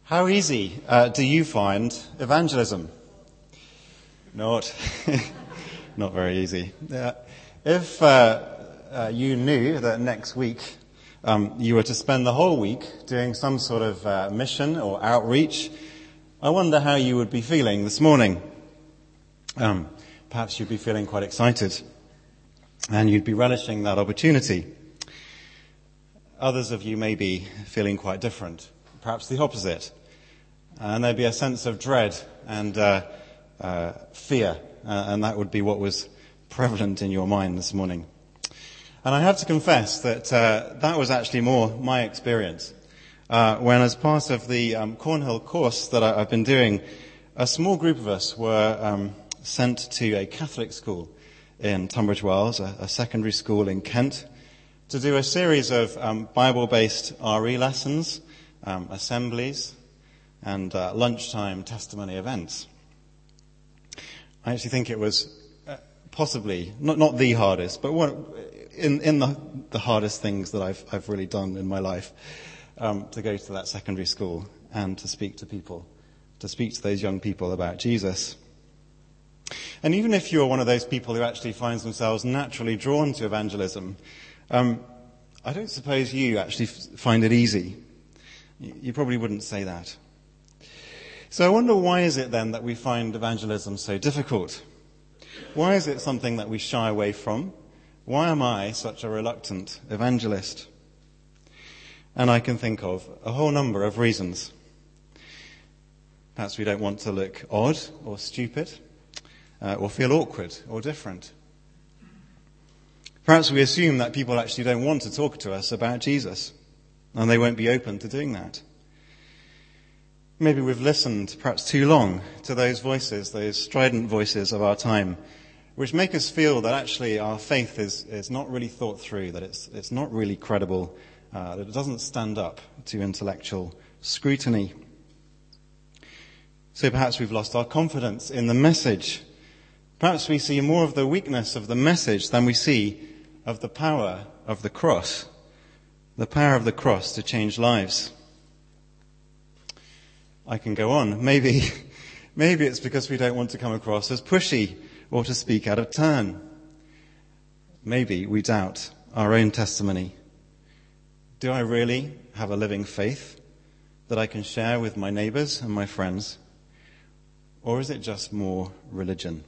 How easy do you find evangelism? Not very easy. If you knew that next week you were to spend the whole week doing some sort of mission or outreach, I wonder how you would be feeling this morning. Perhaps you'd be feeling quite excited and you'd be relishing that opportunity. Others of you may be feeling quite different, perhaps the opposite. And there'd be a sense of dread and fear, and that would be what was prevalent in your mind this morning. And I have to confess that that was actually more my experience. When as part of the Cornhill course that I've been doing, a small group of us were sent to a Catholic school in Tunbridge Wells, a secondary school in Kent, to do a series of Bible-based RE lessons, assemblies, and lunchtime testimony events. I actually think it was possibly not the hardest, but one in the hardest things that I've really done in my life, to go to that secondary school and to speak to people, to speak to those young people about Jesus. And even if you're one of those people who actually finds themselves naturally drawn to evangelism, I don't suppose you actually find it easy. You probably wouldn't say that. So I wonder, why is it then that we find evangelism so difficult? Why is it something that we shy away from? Why am I such a reluctant evangelist? And I can think of a whole number of reasons. Perhaps we don't want to look odd or stupid, or feel awkward or different. Perhaps we assume that people actually don't want to talk to us about Jesus, and they won't be open to doing that. Maybe we've listened perhaps too long to those voices, those strident voices of our time, which make us feel that actually our faith is not really thought through, that it's not really credible, that it doesn't stand up to intellectual scrutiny. So perhaps we've lost our confidence in the message. Perhaps we see more of the weakness of the message than we see of the power of the cross to change lives. I can go on. Maybe it's because we don't want to come across as pushy or to speak out of turn. Maybe we doubt our own testimony. Do I really have a living faith that I can share with my neighbours and my friends? Or is it just more religion?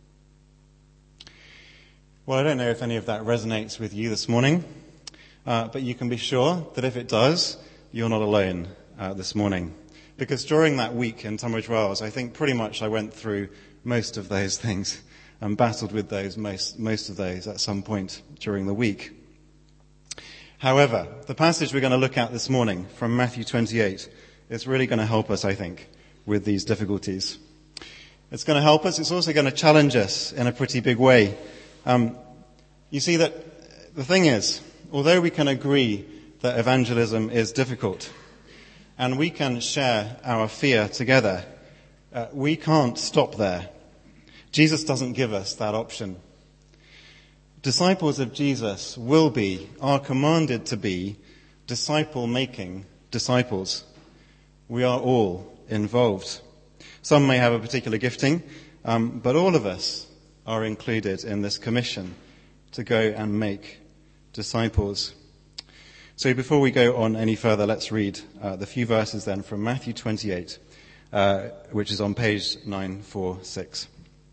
Well, I don't know if any of that resonates with you this morning, but you can be sure that if it does, you're not alone this morning. Because during that week in Tunbridge Wells, I think pretty much I went through most of those things and battled with those, most of those at some point during the week. However, the passage we're going to look at this morning from Matthew 28 is really going to help us, I think, with these difficulties. It's going to help us. It's also going to challenge us in a pretty big way. You see that the thing is, although we can agree that evangelism is difficult, and we can share our fear together, we can't stop there. Jesus doesn't give us that option. Disciples of Jesus are commanded to be disciple-making disciples. We are all involved. Some may have a particular gifting, but all of us are included in this commission to go and make disciples. So before we go on any further, let's read the few verses then from Matthew 28, which is on page 946.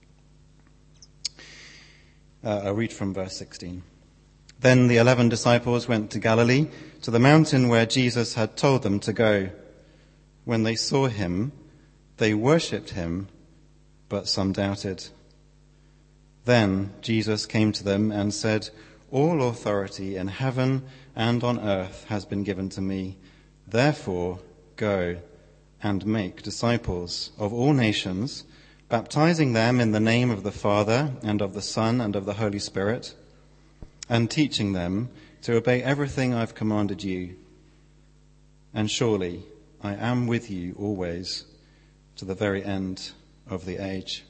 I'll read from verse 16. Then the 11 disciples went to Galilee, to the mountain where Jesus had told them to go. When they saw him, they worshipped him, but some doubted. Then Jesus came to them and said, "All authority in heaven and on earth has been given to me. Therefore, go and make disciples of all nations, baptizing them in the name of the Father and of the Son and of the Holy Spirit, and teaching them to obey everything I've commanded you. And surely I am with you always to the very end of the age."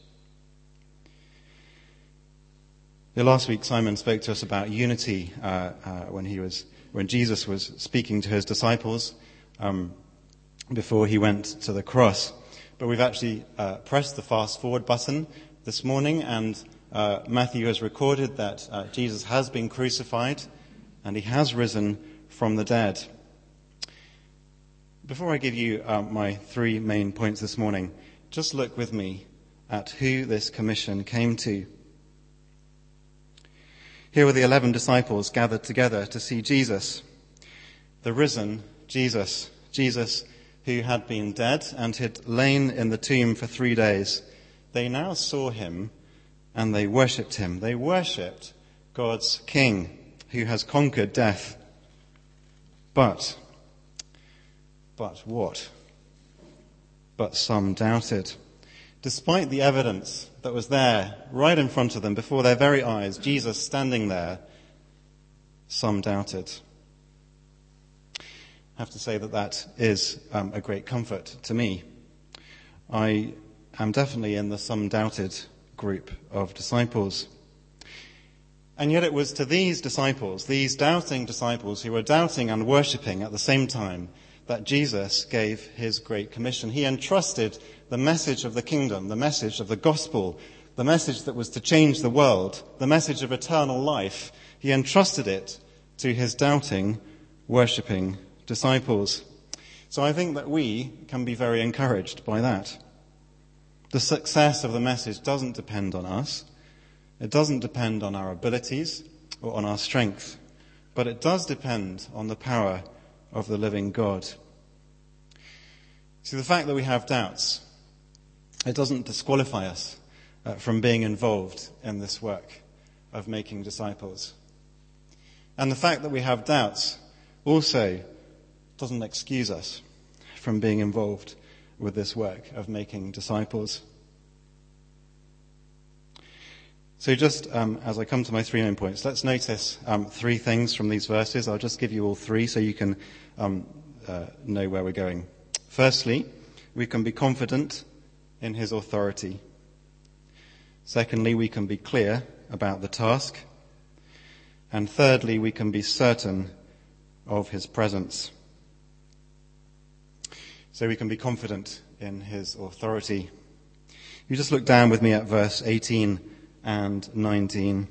Last week, Simon spoke to us about unity when Jesus was speaking to his disciples. before he went to the cross. But we've actually pressed the fast forward button this morning, and Matthew has recorded that Jesus has been crucified and he has risen from the dead. Before I give you my three main points this morning, just look with me at who this commission came to. Here were the 11 disciples gathered together to see Jesus, the risen Jesus, Jesus who had been dead and had lain in the tomb for 3 days. They now saw him and they worshipped him. They worshipped God's King who has conquered death. But what? But some doubted. Despite the evidence that was there right in front of them, before their very eyes, Jesus standing there, some doubted. I have to say that is a great comfort to me. I am definitely in the some doubted group of disciples. And yet it was to these disciples, these doubting disciples who were doubting and worshipping at the same time, that Jesus gave his great commission. He entrusted the message of the kingdom, the message of the gospel, the message that was to change the world, the message of eternal life. He entrusted it to his doubting, worshipping disciples. So I think that we can be very encouraged by that. The success of the message doesn't depend on us. It doesn't depend on our abilities or on our strength, but it does depend on the power of the living God. See, the fact that we have doubts, it doesn't disqualify us from being involved in this work of making disciples. And the fact that we have doubts also doesn't excuse us from being involved with this work of making disciples. So just as I come to my three main points, let's notice three things from these verses. I'll just give you all three so you can know where we're going. Firstly, we can be confident in his authority. Secondly, we can be clear about the task. And thirdly, we can be certain of his presence. So we can be confident in his authority. You just look down with me at verse 18 and 19.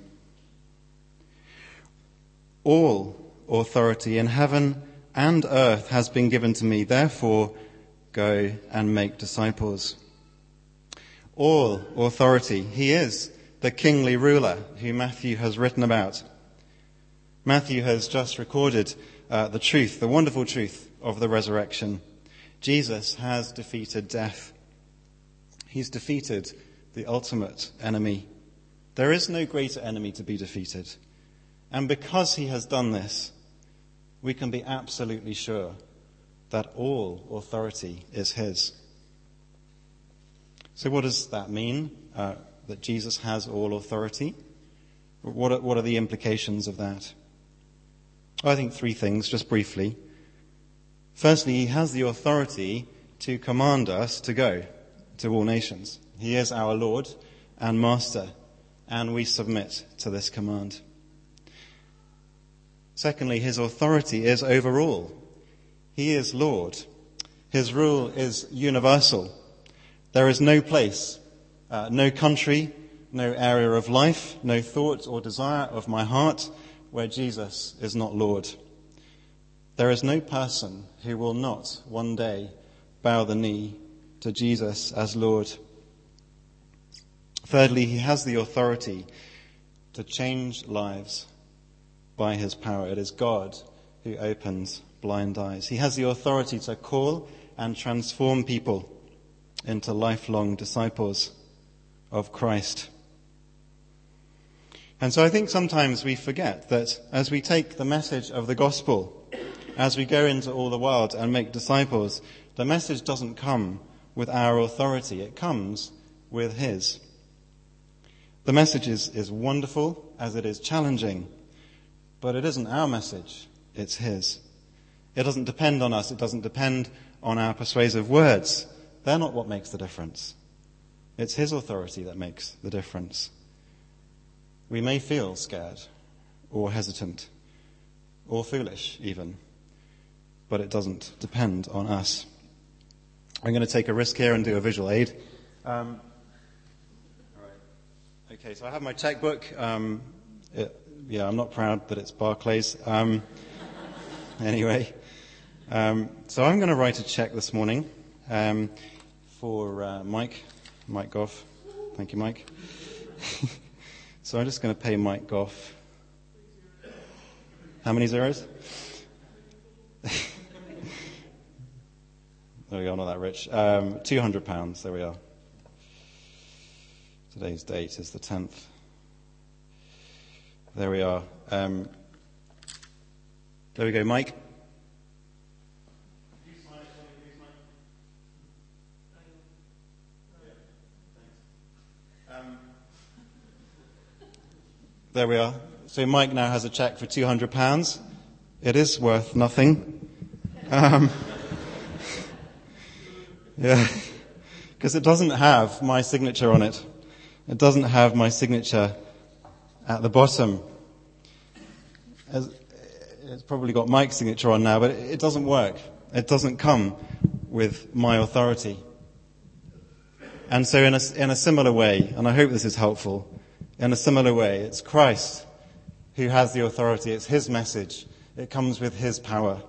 All authority in heaven and earth has been given to me. Therefore, go and make disciples. All authority. He is the kingly ruler who Matthew has written about. Matthew has just recorded the truth, the wonderful truth of the resurrection. Jesus has defeated death. He's defeated the ultimate enemy. There is no greater enemy to be defeated. And because he has done this, we can be absolutely sure that all authority is his. So what does that mean, that Jesus has all authority? What are the implications of that? I think three things, just briefly. Firstly, he has the authority to command us to go to all nations. He is our Lord and Master, and we submit to this command. Secondly, his authority is over all. He is Lord. His rule is universal. There is no place, no country, no area of life, no thought or desire of my heart where Jesus is not Lord. There is no person who will not one day bow the knee to Jesus as Lord. Thirdly, he has the authority to change lives by his power. It is God who opens blind eyes. He has the authority to call and transform people into lifelong disciples of Christ. And so I think sometimes we forget that as we take the message of the gospel, as we go into all the world and make disciples, the message doesn't come with our authority. It comes with his. The message is wonderful as it is challenging, but it isn't our message, it's his. It doesn't depend on us. It doesn't depend on our persuasive words. They're not what makes the difference. It's his authority that makes the difference. We may feel scared or hesitant or foolish even, but it doesn't depend on us. I'm going to take a risk here and do a visual aid. All right. Okay, so I have my checkbook. I'm not proud that it's Barclays. Anyway, so I'm going to write a check this morning for Mike Goff. Thank you, Mike. So I'm just going to pay Mike Goff. How many zeros? There we go, not that rich. £200, there we are. Today's date is the 10th. There we are. There we go, Mike. There we are. So Mike now has a cheque for £200. It is worth nothing. Yeah, because it doesn't have my signature on it. It doesn't have my signature at the bottom. It's probably got Mike's signature on now, but it doesn't work. It doesn't come with my authority. And so in a similar way, and I hope this is helpful, in a similar way, it's Christ who has the authority. It's his message. It comes with his power.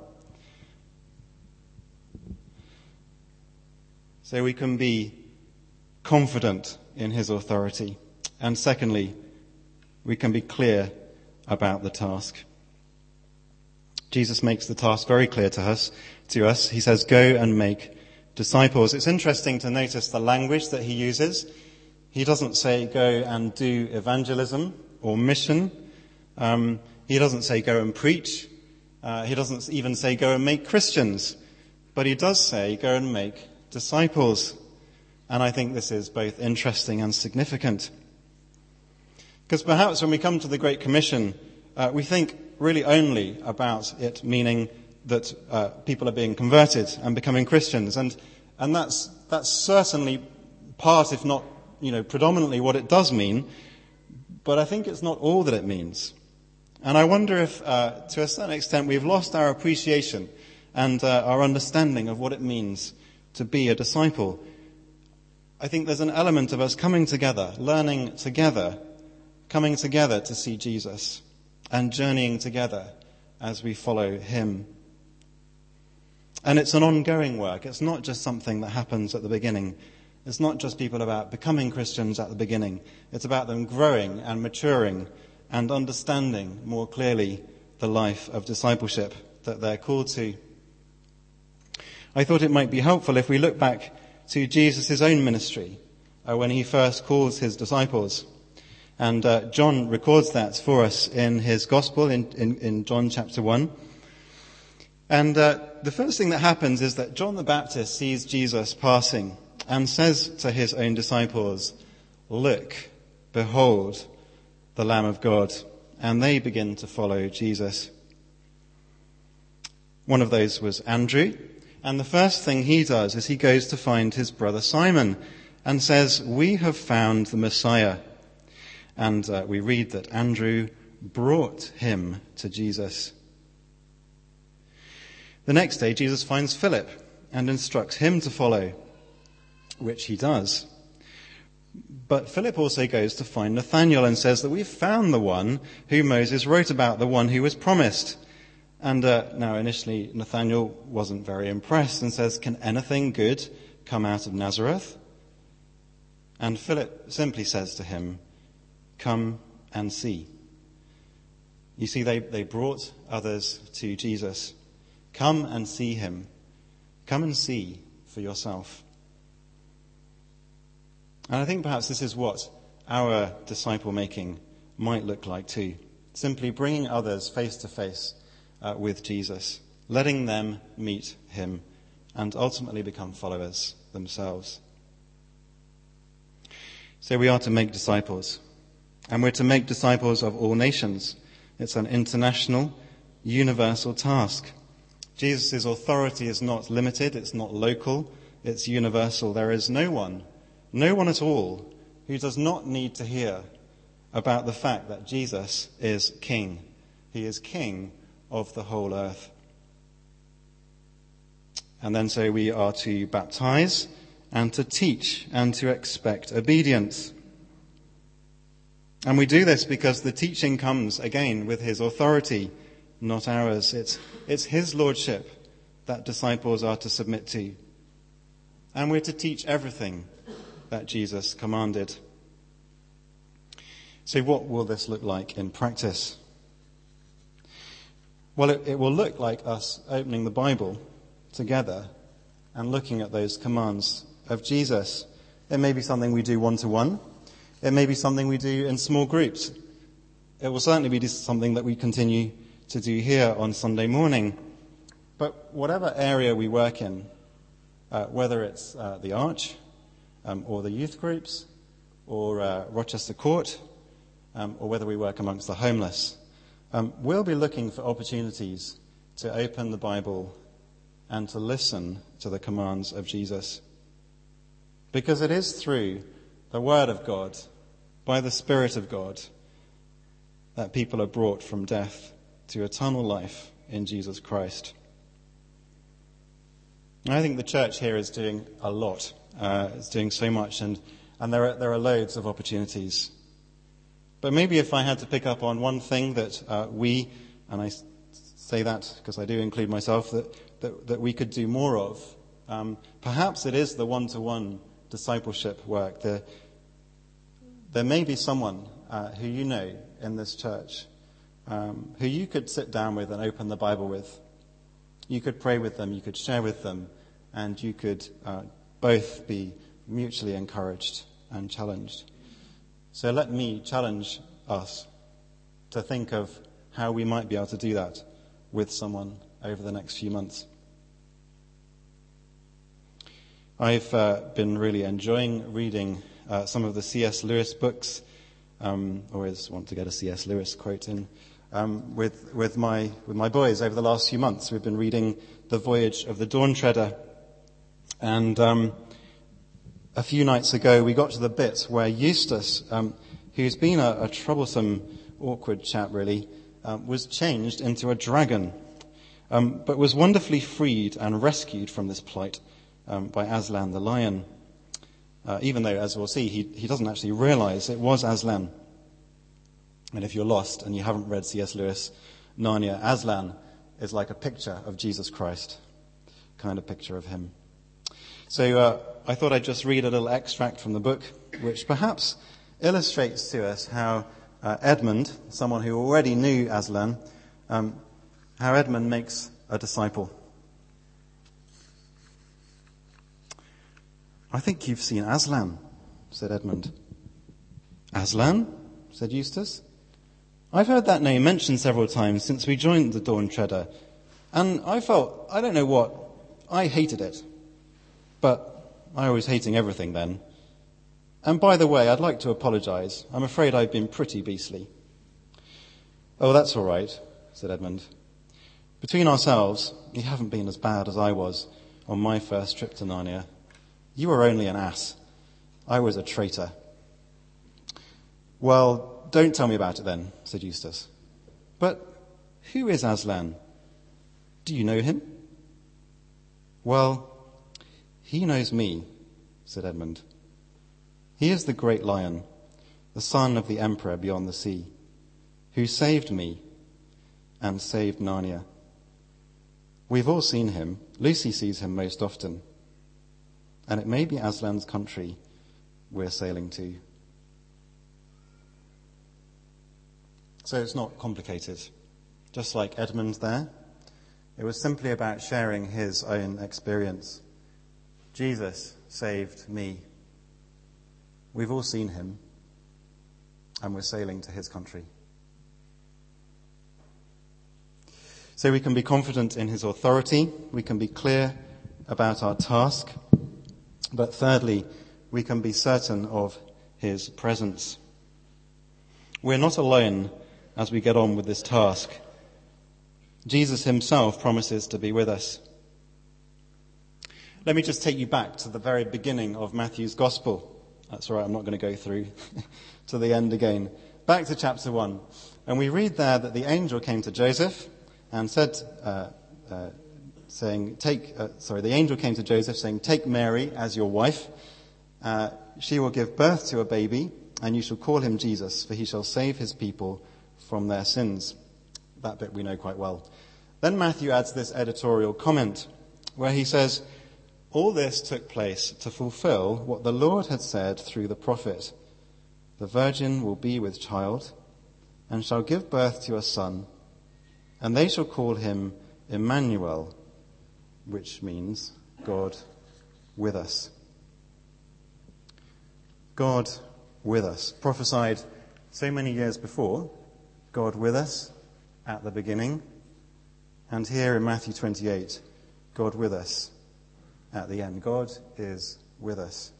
So we can be confident in his authority. And secondly, we can be clear about the task. Jesus makes the task very clear to us. He says, go and make disciples. It's interesting to notice the language that he uses. He doesn't say go and do evangelism or mission. He doesn't say go and preach. He doesn't even say go and make Christians. But he does say go and make disciples. And I think this is both interesting and significant. Because perhaps when we come to the Great Commission, we think really only about it meaning that people are being converted and becoming Christians. And that's certainly part, if not, predominantly what it does mean. But I think it's not all that it means. And I wonder if, to a certain extent, we've lost our appreciation and our understanding of what it means to be a disciple. I think there's an element of us coming together, learning together, coming together to see Jesus and journeying together as we follow him. And it's an ongoing work. It's not just something that happens at the beginning. It's not just people about becoming Christians at the beginning. It's about them growing and maturing and understanding more clearly the life of discipleship that they're called to. I thought it might be helpful if we look back to Jesus' own ministry when he first calls his disciples. And John records that for us in his gospel in John chapter 1. And the first thing that happens is that John the Baptist sees Jesus passing and says to his own disciples, "Look, behold, the Lamb of God." And they begin to follow Jesus. One of those was Andrew. And the first thing he does is he goes to find his brother Simon and says, "We have found the Messiah." And we read that Andrew brought him to Jesus. The next day, Jesus finds Philip and instructs him to follow, which he does. But Philip also goes to find Nathanael and says that we've found the one who Moses wrote about, the one who was promised. And now initially Nathanael wasn't very impressed and says, "Can anything good come out of Nazareth?" And Philip simply says to him, "Come and see." You see, they brought others to Jesus. Come and see him. Come and see for yourself. And I think perhaps this is what our disciple making might look like too. Simply bringing others face to face with Jesus, letting them meet him and ultimately become followers themselves. So we are to make disciples, and we're to make disciples of all nations. It's an international, universal task. Jesus' authority is not limited, it's not local, it's universal. There is no one at all who does not need to hear about the fact that Jesus is King. He is King of the whole earth. And then so we are to baptize and to teach and to expect obedience. And we do this because the teaching comes, again, with his authority, not ours. It's his lordship that disciples are to submit to. And we're to teach everything that Jesus commanded. So what will this look like in practice? Well, it will look like us opening the Bible together and looking at those commands of Jesus. It may be something we do one-to-one. It may be something we do in small groups. It will certainly be something that we continue to do here on Sunday morning. But whatever area we work in, whether it's the Arch, or the youth groups, or Rochester Court, or whether we work amongst the homeless, we'll be looking for opportunities to open the Bible and to listen to the commands of Jesus. Because it is through the Word of God, by the Spirit of God, that people are brought from death to eternal life in Jesus Christ. And I think the church here is doing a lot. It's doing so much, and there are loads of opportunities. But maybe if I had to pick up on one thing that we, and I say that because I do include myself, that we could do more of, perhaps it is the one-to-one discipleship work. There may be someone who you know in this church who you could sit down with and open the Bible with. You could pray with them, you could share with them, and you could both be mutually encouraged and challenged. So let me challenge us to think of how we might be able to do that with someone over the next few months. I've been really enjoying reading some of the C.S. Lewis books. Always want to get a C.S. Lewis quote in. With my boys over the last few months, we've been reading The Voyage of the Dawn Treader. And a few nights ago, we got to the bit where Eustace, who's been a troublesome, awkward chap really, was changed into a dragon, but was wonderfully freed and rescued from this plight by Aslan the lion. Even though, as we'll see, he doesn't actually realize it was Aslan. And if you're lost and you haven't read C.S. Lewis, Narnia, Aslan is like a picture of Jesus Christ, kind of picture of him. So I thought I'd just read a little extract from the book, which perhaps illustrates to us how Edmund, someone who already knew Aslan, how Edmund makes a disciple. "I think you've seen Aslan," said Edmund. "Aslan?" said Eustace. "I've heard that name mentioned several times since we joined the Dawn Treader, and I don't know what, I hated it. But I was hating everything then. And by the way, I'd like to apologise. I'm afraid I've been pretty beastly." "Oh, that's all right," said Edmund. "Between ourselves, you haven't been as bad as I was on my first trip to Narnia. You were only an ass. I was a traitor." "Well, don't tell me about it then," said Eustace. "But who is Aslan? Do you know him?" "Well, he knows me," said Edmund. "He is the great lion, the son of the emperor beyond the sea, who saved me and saved Narnia. We've all seen him. Lucy sees him most often. And it may be Aslan's country we're sailing to." So it's not complicated. Just like Edmund there, it was simply about sharing his own experience. Jesus saved me. We've all seen him, and we're sailing to his country. So we can be confident in his authority, we can be clear about our task, but thirdly, we can be certain of his presence. We're not alone as we get on with this task. Jesus himself promises to be with us. Let me just take you back to the very beginning of Matthew's Gospel. That's all right, I'm not going to go through to the end again. Back to chapter 1. And we read there that the angel came to Joseph and said saying, the angel came to Joseph saying, "Take Mary as your wife. She will give birth to a baby, and you shall call him Jesus, for he shall save his people from their sins." That bit we know quite well. Then Matthew adds this editorial comment where he says, "All this took place to fulfill what the Lord had said through the prophet. The virgin will be with child and shall give birth to a son, and they shall call him Emmanuel," which means God with us. God with us. Prophesied so many years before, God with us at the beginning, and here in Matthew 28, God with us at the end. God is with us.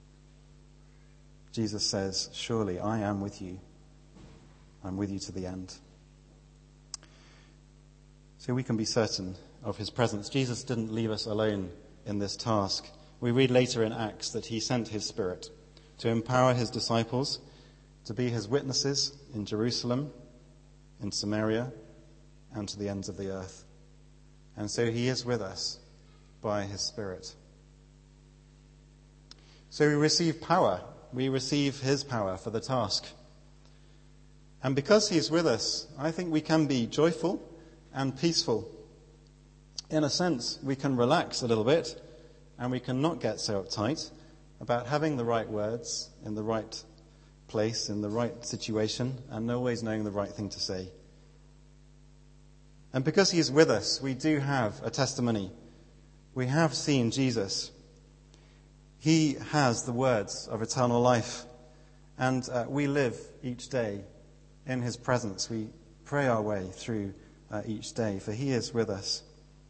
Jesus says, "Surely I am with you. I'm with you to the end." So we can be certain of his presence. Jesus didn't leave us alone in this task. We read later in Acts that he sent his Spirit to empower his disciples to be his witnesses in Jerusalem, in Samaria, and to the ends of the earth. And so he is with us by his Spirit. So we receive power. We receive his power for the task. And because he's with us, I think we can be joyful and peaceful. In a sense, we can relax a little bit, and we can not get so uptight about having the right words in the right place, in the right situation, and always knowing the right thing to say. And because he's with us, we do have a testimony. We have seen Jesus. He has the words of eternal life. And we live each day in his presence. We pray our way through each day, for he is with us.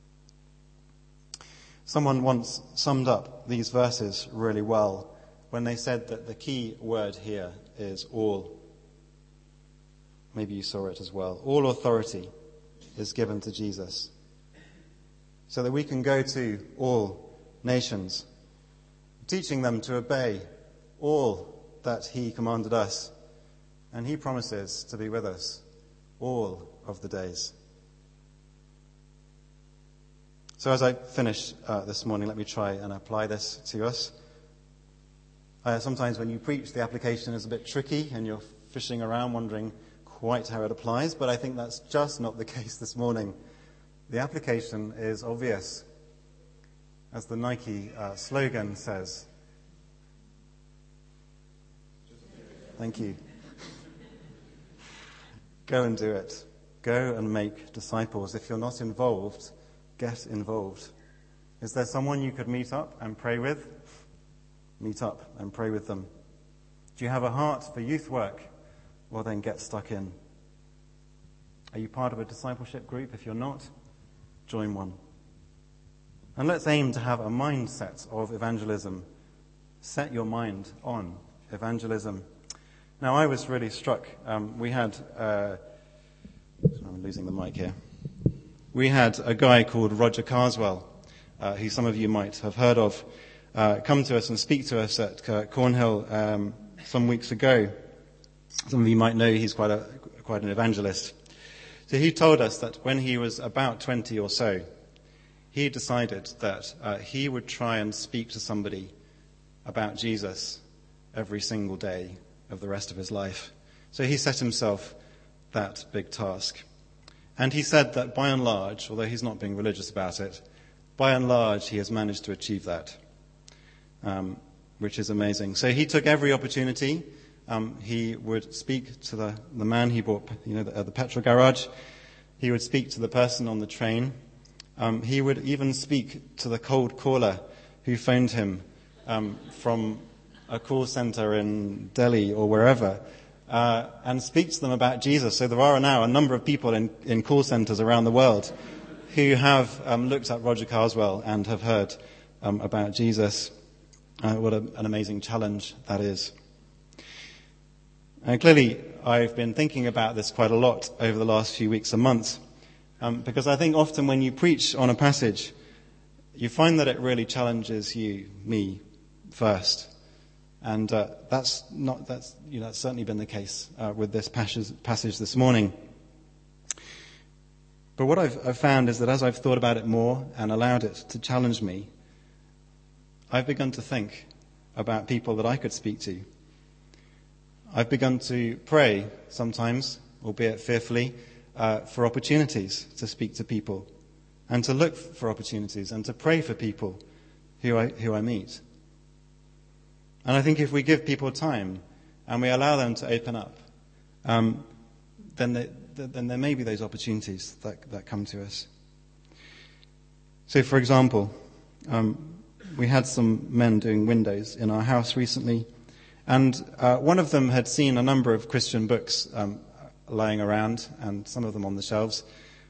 Someone once summed up these verses really well when they said that the key word here is all. Maybe you saw it as well. All authority is given to Jesus, so that we can go to all nations, teaching them to obey all that he commanded us, and he promises to be with us all of the days. So as I finish this morning, let me try and apply this to us. Sometimes when you preach, the application is a bit tricky and you're fishing around wondering quite how it applies, but I think that's just not the case this morning. The application is obvious. As the Nike slogan says. Thank you. Go and do it. Go and make disciples. If you're not involved, get involved. Is there someone you could meet up and pray with? Meet up and pray with them. Do you have a heart for youth work? Well, then get stuck in. Are you part of a discipleship group? If you're not, join one. And let's aim to have a mindset of evangelism. Set your mind on evangelism. Now, I was really struck. We had, I'm losing the mic here. We had a guy called Roger Carswell, who some of you might have heard of, come to us and speak to us at Cornhill some weeks ago. Some of you might know he's quite an evangelist. So he told us that when he was about 20 or so, he decided that he would try and speak to somebody about Jesus every single day of the rest of his life. So he set himself that big task. And he said that by and large, although he's not being religious about it, by and large he has managed to achieve that, which is amazing. So he took every opportunity. He would speak to the man he bought at the petrol garage. He would speak to the person on the train. He would even speak to the cold caller who phoned him from a call center in Delhi or wherever, and speak to them about Jesus. So there are now a number of people in call centers around the world who have looked at Roger Carswell and have heard about Jesus. What an amazing challenge that is. And clearly, I've been thinking about this quite a lot over the last few weeks and months, because I think often when you preach on a passage, you find that it really challenges me first. And that's certainly been the case with this passage this morning. But what I've found is that as I've thought about it more and allowed it to challenge me, I've begun to think about people that I could speak to. I've begun to pray sometimes, albeit fearfully, for opportunities to speak to people and to look for opportunities and to pray for people who I meet. And I think if we give people time and we allow them to open up, then there may be those opportunities that come to us. So, for example, we had some men doing windows in our house recently, and one of them had seen a number of Christian books lying around, and some of them on the shelves.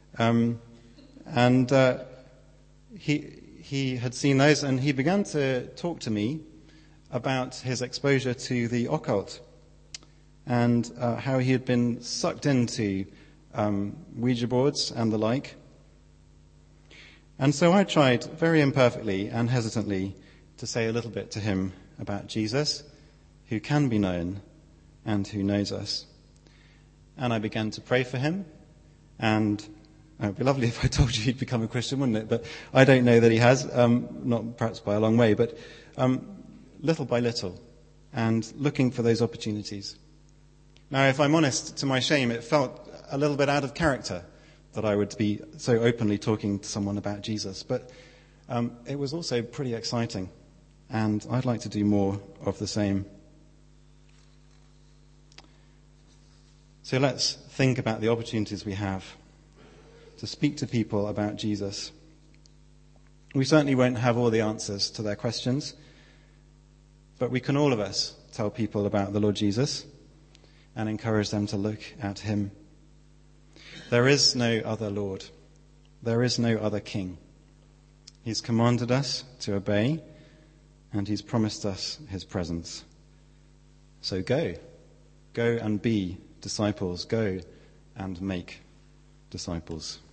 He had seen those, and he began to talk to me about his exposure to the occult and how he had been sucked into Ouija boards and the like. And so I tried very imperfectly and hesitantly to say a little bit to him about Jesus, who can be known and who knows us. And I began to pray for him, and it would be lovely if I told you he'd become a Christian, wouldn't it? But I don't know that he has, not perhaps by a long way, but little by little, and looking for those opportunities. Now, if I'm honest, to my shame, it felt a little bit out of character that I would be so openly talking to someone about Jesus, but it was also pretty exciting, and I'd like to do more of the same. So let's think about the opportunities we have to speak to people about Jesus. We certainly won't have all the answers to their questions, but we can, all of us, tell people about the Lord Jesus and encourage them to look at him. There is no other Lord. There is no other King. He's commanded us to obey, and he's promised us his presence. So go and be disciples. Go and make disciples.